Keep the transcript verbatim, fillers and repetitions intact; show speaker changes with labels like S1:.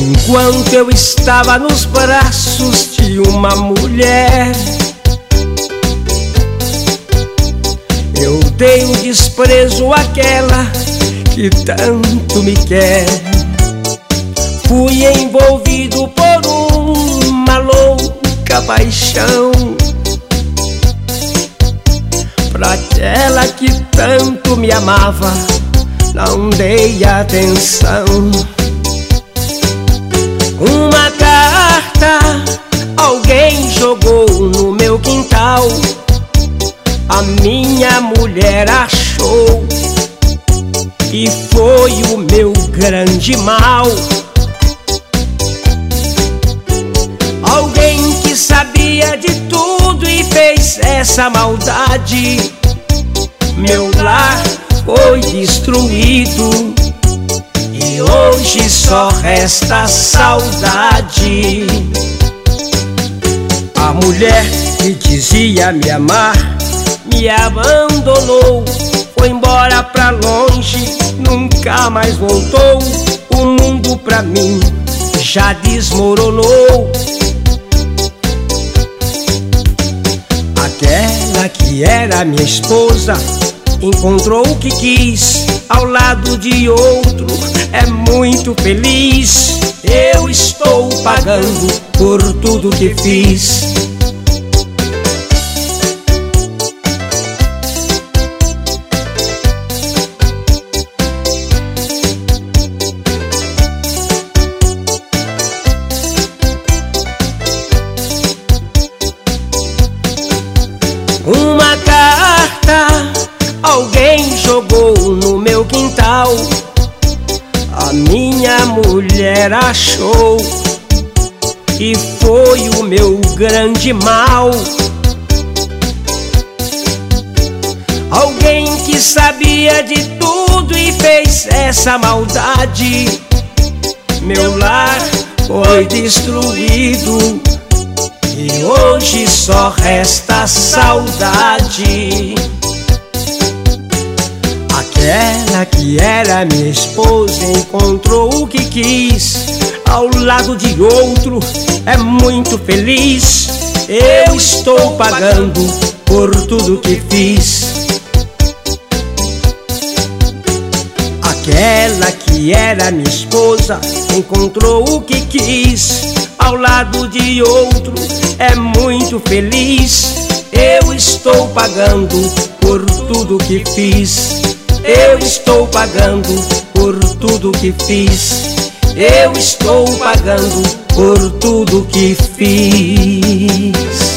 S1: Enquanto eu estava nos braços de uma mulher, eu dei um desprezo àquela que tanto me quer. Fui envolvido por uma louca paixão, pra aquela que tanto me amava, não dei atenção. Uma carta alguém jogou no meu quintal, a minha mulher achou, e foi o meu grande mal. Alguém que sabia de tudo e fez essa maldade. Meu lar foi destruído e hoje só resta saudade. A mulher que dizia me amar me abandonou, foi embora pra longe, nunca mais voltou. O mundo pra mim já desmoronou. Aquela que era minha esposa encontrou o que quis, ao lado de outro é muito feliz. Eu estou pagando por tudo que fiz. Uma carta alguém jogou no meu quintal, a minha mulher achou, e foi o meu grande mal. Alguém que sabia de tudo e fez essa maldade. Meu lar foi destruído e hoje só resta saudade. Aquela que era minha esposa encontrou o que quis, ao lado de outro é muito feliz. Eu estou pagando por tudo que fiz. Aquela que era minha esposa encontrou o que quis, ao lado de outro é muito feliz. Eu estou pagando por tudo que fiz. Eu estou pagando por tudo que fiz. Eu estou pagando por tudo que fiz.